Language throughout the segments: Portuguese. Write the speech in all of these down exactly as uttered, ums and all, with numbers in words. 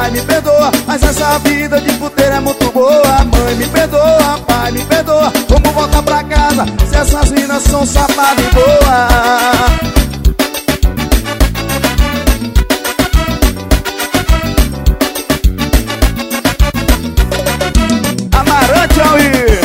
pai, me perdoa, mas essa vida de puteiro é muito boa. Mãe, me perdoa, pai, me perdoa, como voltar pra casa se essas minas são safadas e boa? Amarante ao ir.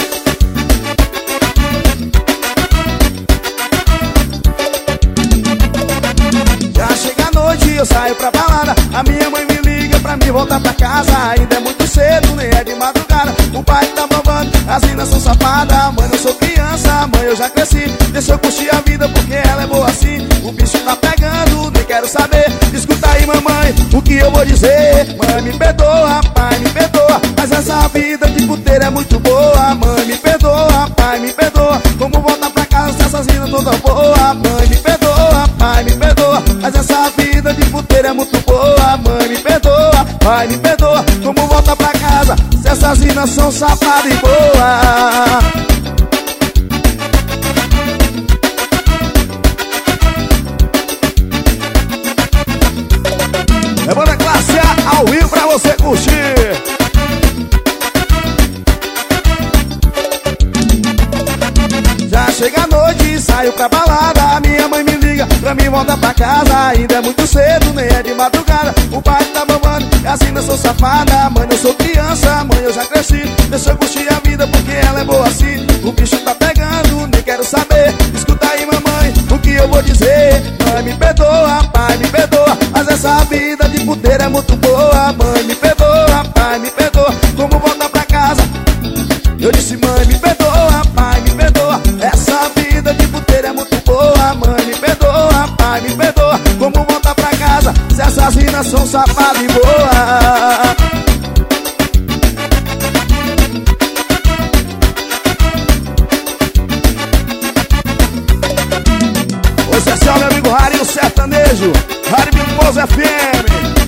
Já chega a noite, eu saio pra balada. A minha mãe me liga pra mim voltar pra casa. Ainda é muito cedo, nem é de madrugada. O pai tá bombando, as minas são safadas. Mãe, não sou criança, mãe, eu já cresci. Deixa eu curtir a vida porque ela é boa assim. O bicho tá pegando, nem quero saber. Escuta aí, mamãe, o que eu vou dizer. Mãe, me perdoa, pai, me perdoa, mas essa vida de puteiro é muito boa. Mãe, me perdoa, pai, me perdoa, como voltar pra casa se essas minas todas boa? Mãe, me perdoa, pai, me perdoa, mas essa vida de puteiro é muito boa. Mãe, me perdoa, pai, me perdoa, como voltar pra casa se essas minas são safadas e boa? É banda classe A ao vivo pra você curtir. Já chega a noite e saio pra balada. Minha mãe me liga pra mim voltar pra casa. Ainda é muito cedo, nem é de madrugada. O pai tá bombando e as minas são safadas. Mãe, eu sou criança, mãe, eu já cresci. Deixa eu curtir a vida porque ela é boa assim. O bicho tá pegando, nem quero saber. Escuta aí, mamãe, o que eu vou dizer. Mãe, me perdoa, pai, me perdoa, mas essa vida de puteiro é muito boa. Mãe, me perdoa, pai, me perdoa, como voltar pra casa? Eu disse, mãe, me perdoa, pai, me perdoa, essa vida de puteiro é muito boa. Mãe, me perdoa, pai, me perdoa, como voltar pra casa se essas minas são safadas e boa? Esse é meu amigo Rari, o sertanejo Rari Mimoso F M.